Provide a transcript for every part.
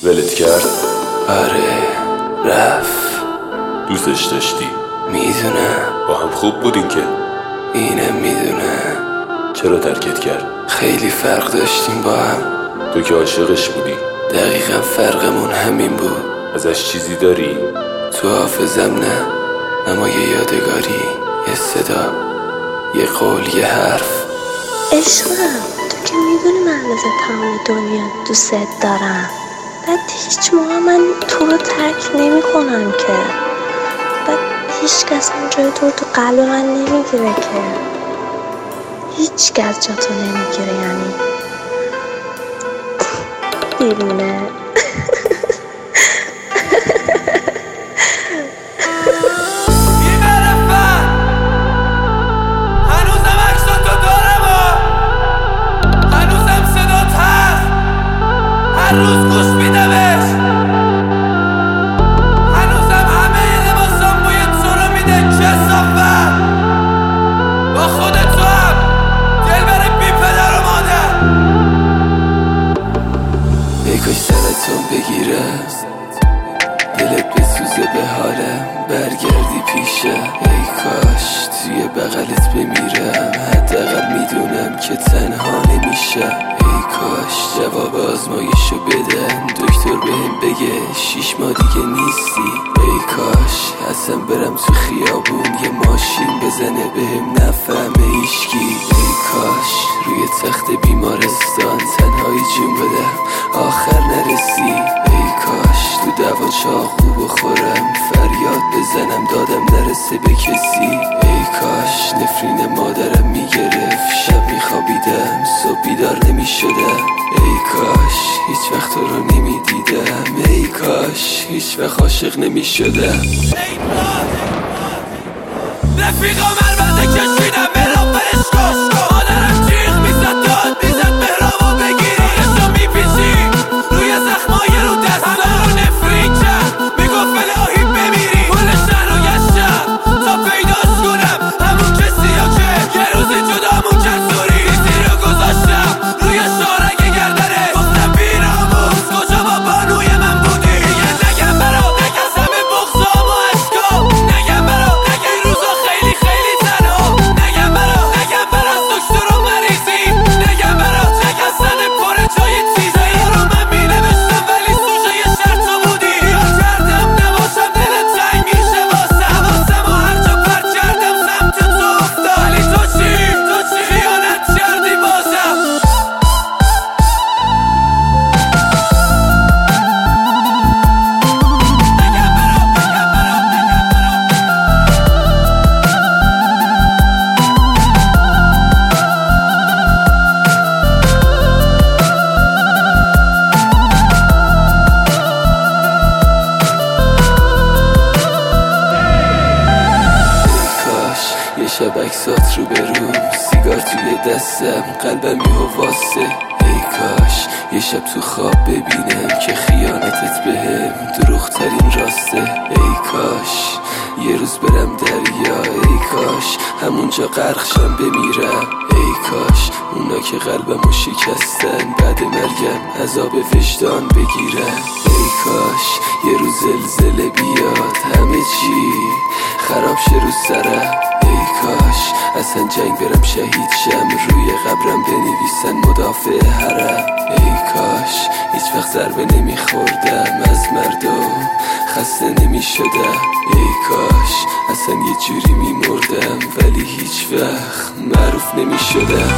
ولت کرد؟ آره رفت. دوستش داشتی؟ میدونم. با هم خوب بودین که؟ اینم میدونه. چرا ترکت کرد؟ خیلی فرق داشتیم با هم. تو که عاشقش بودی. دقیقا فرقمون همین بود. ازش چیزی داری؟ تو حافظم نه، اما یه یادگاری، یه صدا، یه قول، یه حرف. عشقم تو که میدونی من از تمام دنیا دوست دارم. بعد هیچ موقع من تو رو ترک نمی کنم که. بعد هیچ کس هم جای تو قلب من نمیگیره که. هیچ کس جا تو نمیگیره، یعنی دیوونه. روز گوش میدمش، هنوزم همه لباسام بوی تو رو میده. کثافت با خودت تو هم دل بره بی پدر و مادر. ای کاش سرتون بگیره، دلت بسوزه به حالم، برگردی پیشه. ای کاش توی بغلت بمیرم، حداقل میدونم که تنها نمیشه. ای کاش جواب آزمایشو بدن، دکتر بهم بگه 6 ماه دیگه نیستی. ای کاش اصلا برم تو خیابون یه ماشین بزنه بهم نفهمه هیچکی. ای کاش روی تخت بیمارستان تنهایی جون بدم آخر نرسی. ای کاش تو دوا چاقو بخورم، فریاد بزنم دادم نرسه به کسی. ای کاش نفرین مادرم میگرفت، شب میخوابیدم صبح بیدار نمیشدم. ای کاش هیچ وقت تو رو نمیدیدم. ای کاش هیچ وقت عاشق نمیشدم. رفیقا مربنده کشیدم برام برش کش. مادرم جیغ میزد داد میزد مهرامو بگیری، خودشو میپیچی روی زخمای رو دستا رو نفرین کرد. میگفت الهی بمیری کل شهر رو گشتم تا پیداش کنم همون کسی ها که یه روزی جدامون کرد. زوری ریزی رو گذاشتم روی شارک گردنه، گفتم بیراموز کجا با بانوی من بودی. دیگه نگم برا نگم همه بغضام و عشقام، نگم برا نگم این روزا خیلی خیلی تنها، نگم برا نگم برا دکتر و مریضی، نگم برا نگم سن پر جای چیزایی رو من مینوشتم ولی سوژه یه شرط تو بودی. یا کردم نباشم دلت تنگ میشه واسم و هر جا پرد کردم سمت تو افتاد. ولی تو چی خیانت کردی بازم. یه شب عکسات رو بروم، سیگار توی دستم، قلبم یهو واسه. ای کاش یه شب تو خواب ببینم که خیانتت بهم دروغ ترین راسته. ای کاش یه روز برم دریا، ای کاش همونجا غرقشم بمیرم. ای کاش اونا که قلبمو شکستن بعد مرگم عذاب وجدان بگیرن. ای کاش یه روز زلزله بیاد همه چی خراب شه رو سرم. ای کاش اصلا جنگ برم شهید شم، روی قبرم بنویسن مدافع حرم. ای کاش هیچ وقت ضربه نمیخوردم از مردم، خسته نمیشدم. ای کاش اصلا یه جوری میمردم ولی هیچ وقت معروف نمیشدم.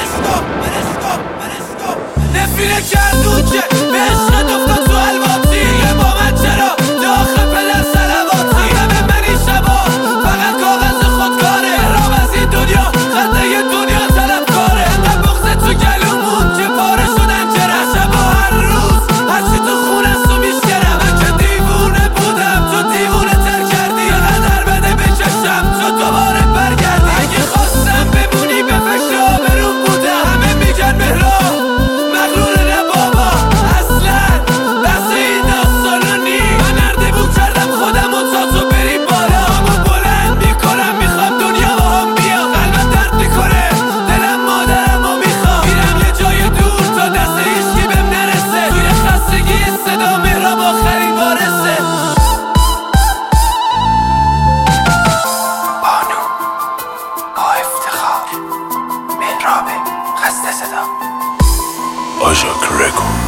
نفیره کردون که به عشقت افتاد تو الواتی، یه با من چرا داخل پدر سلواتی. همه من این شبا فقط کاغذ خودکاره، رام از این دنیا خنده یه دنیا طلب کاره. انقدر بغزه تو گلومون که پاره شدن چرا شبا هر روز هرچی تو خونه سو میشکرم. من که دیوونه بودم تو دیوونه تر کردی، یه قدر بده بچشم تو دوباره برگردی. اگه خواستم بمونی به فکر آبرون بودم، همه میگن مهران مغرور نه بابا اصلا آژاک رکورد.